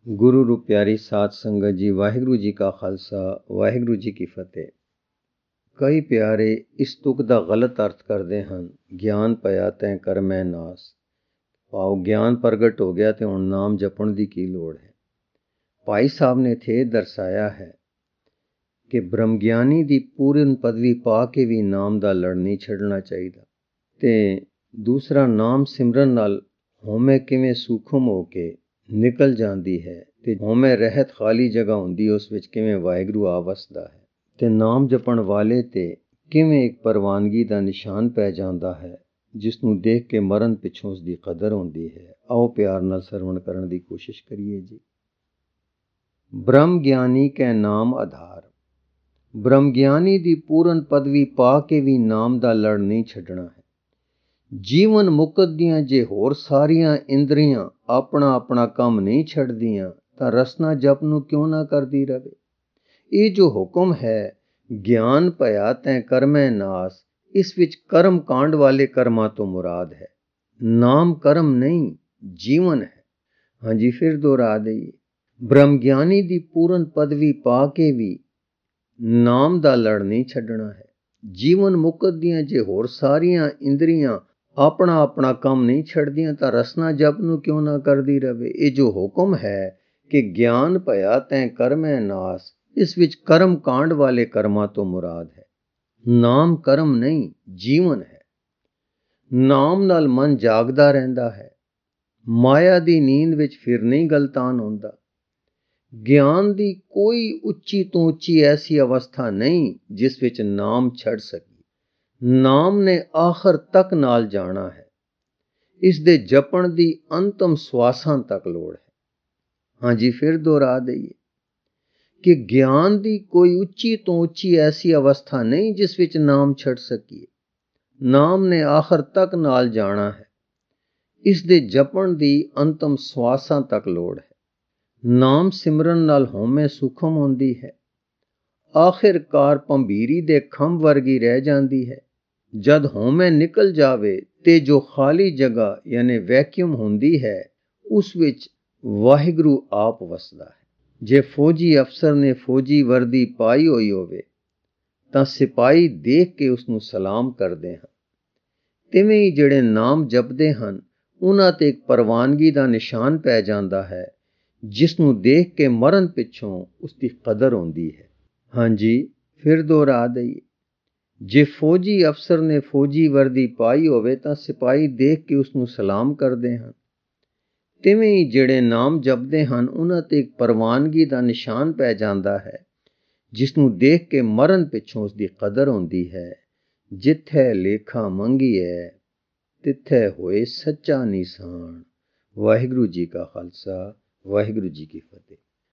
ਗੁਰੂ ਰੂ ਪਿਆਰੀ ਸਾਧ ਸੰਗਤ ਜੀ, ਵਾਹਿਗੁਰੂ ਜੀ ਕਾ ਖਾਲਸਾ, ਵਾਹਿਗੁਰੂ ਜੀ ਕੀ ਫਤਿਹ। ਕਈ ਪਿਆਰੇ ਇਸ ਤੁਕ ਦਾ ਗਲਤ ਅਰਥ ਕਰਦੇ ਹਨ। ਗਿਆਨ ਭਇਆ ਤੈਂ ਕਰਮੈ ਨਾਸ। ਭਾਵ ਗਿਆਨ ਪ੍ਰਗਟ ਹੋ ਗਿਆ ਤੇ ਹੁਣ ਨਾਮ ਜਪਣ ਦੀ ਕੀ ਲੋੜ ਹੈ। ਭਾਈ ਸਾਹਿਬ ਨੇ ਇੱਥੇ ਦਰਸਾਇਆ ਹੈ ਕਿ ਬ੍ਰਹਮ ਗਿਆਨੀ ਦੀ ਪੂਰਨ ਪਦਵੀ ਪਾ ਕੇ ਵੀ ਨਾਮ ਦਾ ਲੜ ਨਹੀਂ ਛੱਡਣਾ ਚਾਹੀਦਾ। ਤੇ ਦੂਸਰਾ, ਨਾਮ ਸਿਮਰਨ ਨਾਲ ਹਉਮੈ ਕਿਵੇਂ ਸੂਖਮ ਹੋ ਕੇ ਨਿਕਲ ਜਾਂਦੀ ਹੈ ਤੇ ਹਉਮੈ ਰਹਿਤ ਖਾਲੀ ਜਗ੍ਹਾ ਹੁੰਦੀ, ਉਸ ਵਿੱਚ ਕਿਵੇਂ ਵਾਹਿਗੁਰੂ ਆ ਵਸਦਾ ਹੈ। ਤੇ ਨਾਮ ਜਪਣ ਵਾਲੇ ਤੇ ਕਿਵੇਂ ਇੱਕ ਪ੍ਰਵਾਨਗੀ ਦਾ ਨਿਸ਼ਾਨ ਪੈ ਜਾਂਦਾ ਹੈ, ਜਿਸ ਨੂੰ ਦੇਖ ਕੇ ਮਰਨ ਪਿੱਛੋਂ ਉਸ ਦੀ ਕਦਰ ਹੁੰਦੀ ਹੈ। ਆਓ ਪਿਆਰ ਨਾਲ ਸਰਵਣ ਕਰਨ ਦੀ ਕੋਸ਼ਿਸ਼ ਕਰੀਏ ਜੀ। ਬ੍ਰਹਮ ਗਿਆਨੀ ਕੈ ਨਾਮ ਆਧਾਰ। ਬ੍ਰਹਮ ਗਿਆਨੀ ਦੀ ਪੂਰਨ ਪਦਵੀ ਪਾ ਕੇ ਵੀ ਨਾਮ ਦਾ ਲੜ ਨਹੀਂ ਛੱਡਣਾ ਹੈ। ਜੀਵਨ ਮੁਕਤਦੀਆਂ ਜੇ ਹੋਰ ਸਾਰੀਆਂ ਇੰਦਰੀਆਂ ਆਪਣਾ ਆਪਣਾ ਕੰਮ ਨਹੀਂ ਛੱਡਦੀਆਂ ਤਾਂ ਰਸਨਾ ਜਪ ਨੂੰ ਕਿਉਂ ਨਾ ਕਰਦੀ ਰਹੇ। ਇਹ ਜੋ ਹੁਕਮ ਹੈ, ਗਿਆਨ ਭਇਆ ਤੈਂ ਕਰਮੈ ਨਾਸ, ਇਸ ਵਿੱਚ ਕਰਮ ਕਾਂਡ ਵਾਲੇ ਕਰਮਾਂ ਤੋਂ ਮੁਰਾਦ ਹੈ। ਨਾਮ ਕਰਮ ਨਹੀਂ, ਜੀਵਨ ਹੈ। ਹਾਂਜੀ, ਫਿਰ ਦੁਹਰਾ ਦਈਏ। ਬ੍ਰਹਮ ਗਿਆਨੀ ਦੀ ਪੂਰਨ ਪਦਵੀ ਪਾ ਕੇ ਵੀ ਨਾਮ ਦਾ ਲੜ ਨਹੀਂ ਛੱਡਣਾ ਹੈ। ਜੀਵਨ ਮੁਕਤਦੀਆਂ ਜੇ ਹੋਰ ਸਾਰੀਆਂ ਇੰਦਰੀਆਂ ਆਪਣਾ ਆਪਣਾ ਕੰਮ ਨਹੀਂ ਛੱਡਦੀਆਂ ਤਾਂ ਰਸਨਾ ਜਪ ਨੂੰ ਕਿਉਂ ਨਾ ਕਰਦੀ ਰਹੇ। ਇਹ ਜੋ ਹੁਕਮ ਹੈ ਕਿ ਗਿਆਨ ਭਇਆ ਤੈਂ ਕਰਮੈ ਨਾਸ, ਇਸ ਵਿੱਚ ਕਰਮ ਕਾਂਡ ਵਾਲੇ ਕਰਮਾਂ ਤੋਂ ਮੁਰਾਦ ਹੈ। ਨਾਮ ਕਰਮ ਨਹੀਂ, ਜੀਵਨ ਹੈ। ਨਾਮ ਨਾਲ ਮਨ ਜਾਗਦਾ ਰਹਿੰਦਾ ਹੈ, ਮਾਇਆ ਦੀ ਨੀਂਦ ਵਿੱਚ ਫਿਰ ਨਹੀਂ ਗਲਤਾਨ ਹੁੰਦਾ। ਗਿਆਨ ਦੀ ਕੋਈ ਉੱਚੀ ਤੋਂ ਉੱਚੀ ਐਸੀ ਅਵਸਥਾ ਨਹੀਂ ਜਿਸ ਵਿੱਚ ਨਾਮ ਛੱਡ ਸਕੇ। ਨਾਮ ਨੇ ਆਖਰ ਤੱਕ ਨਾਲ ਜਾਣਾ ਹੈ। ਇਸ ਦੇ ਜਪਣ ਦੀ ਅੰਤਮ ਸਵਾਸਾਂ ਤੱਕ ਲੋੜ ਹੈ। ਹਾਂਜੀ, ਫਿਰ ਦੁਹਰਾ ਦਈਏ ਕਿ ਗਿਆਨ ਦੀ ਕੋਈ ਉੱਚੀ ਤੋਂ ਉੱਚੀ ਐਸੀ ਅਵਸਥਾ ਨਹੀਂ ਜਿਸ ਵਿੱਚ ਨਾਮ ਛੱਡ ਸਕੀਏ। ਨਾਮ ਨੇ ਆਖਰ ਤੱਕ ਨਾਲ ਜਾਣਾ ਹੈ। ਇਸ ਦੇ ਜਪਣ ਦੀ ਅੰਤਮ ਸਵਾਸਾਂ ਤੱਕ ਲੋੜ ਹੈ। ਨਾਮ ਸਿਮਰਨ ਨਾਲ ਹਉਮੈ ਸੂਖਮ ਹੁੰਦੀ ਹੈ। ਆਖਿਰਕਾਰ ਭੰਬੀਰੀ ਦੇ ਖੰਭ ਵਰਗੀ ਰਹਿ ਜਾਂਦੀ ਹੈ। ਜਦ ਹਉਮੈ ਨਿਕਲ ਜਾਵੇ ਤੇ ਜੋ ਖਾਲੀ ਜਗ੍ਹਾ ਯਾਨੀ ਵੈਕਿਊਮ ਹੁੰਦੀ ਹੈ, ਉਸ ਵਿੱਚ ਵਾਹਿਗੁਰੂ ਆਪ ਵਸਦਾ ਹੈ। ਜੇ ਫੌਜੀ ਅਫਸਰ ਨੇ ਫੌਜੀ ਵਰਦੀ ਪਾਈ ਹੋਈ ਹੋਵੇ ਤਾਂ ਸਿਪਾਹੀ ਦੇਖ ਕੇ ਉਸ ਨੂੰ ਸਲਾਮ ਕਰਦੇ ਹਨ। ਤਿਵੇਂ ਹੀ ਜਿਹੜੇ ਨਾਮ ਜਪਦੇ ਹਨ, ਉਹਨਾਂ ਤੇ ਇੱਕ ਪ੍ਰਵਾਨਗੀ ਦਾ ਨਿਸ਼ਾਨ ਪੈ ਜਾਂਦਾ ਹੈ, ਜਿਸ ਨੂੰ ਦੇਖ ਕੇ ਮਰਨ ਪਿੱਛੋਂ ਉਸ ਦੀ ਕਦਰ ਹੁੰਦੀ ਹੈ। ਹਾਂਜੀ, ਫਿਰ ਦੁਹਰਾ ਦਈਏ। ਜੇ ਫੌਜੀ ਅਫਸਰ ਨੇ ਫੌਜੀ ਵਰਦੀ ਪਾਈ ਹੋਵੇ ਤਾਂ ਸਿਪਾਹੀ ਦੇਖ ਕੇ ਉਸ ਨੂੰ ਸਲਾਮ ਕਰਦੇ ਹਨ। ਤਿਵੇਂ ਹੀ ਜਿਹੜੇ ਨਾਮ ਜਪਦੇ ਹਨ, ਉਹਨਾਂ ਤੇ ਇੱਕ ਪ੍ਰਵਾਨਗੀ ਦਾ ਨਿਸ਼ਾਨ ਪੈ ਜਾਂਦਾ ਹੈ, ਜਿਸ ਨੂੰ ਦੇਖ ਕੇ ਮਰਨ ਪਿੱਛੋਂ ਉਸ ਦੀ ਕਦਰ ਹੁੰਦੀ ਹੈ। ਜਿੱਥੇ ਲੇਖਾ ਮੰਗੀਐ ਤਿੱਥੇ ਹੋਏ ਸੱਚਾ ਨਿਸ਼ਾਨ। ਵਾਹਿਗੁਰੂ ਜੀ ਕਾ ਖਾਲਸਾ, ਵਾਹਿਗੁਰੂ ਜੀ ਕੀ ਫਤਿਹ।